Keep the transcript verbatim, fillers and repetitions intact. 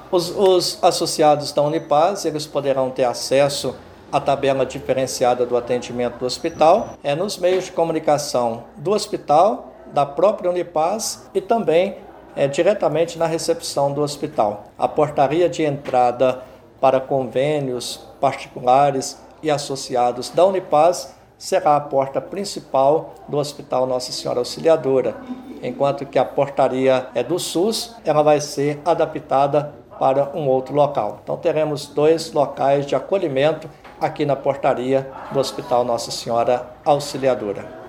Os, os associados da Unipaz, eles poderão ter acesso à tabela diferenciada do atendimento do hospital, é nos meios de comunicação do hospital, da própria Unipaz e também é, diretamente na recepção do hospital. A portaria de entrada para convênios particulares e associados da Unipaz será a porta principal do Hospital Nossa Senhora Auxiliadora, enquanto que a portaria é do SUS, ela vai ser adaptada para um outro local. Então teremos dois locais de acolhimento aqui na portaria do Hospital Nossa Senhora Auxiliadora.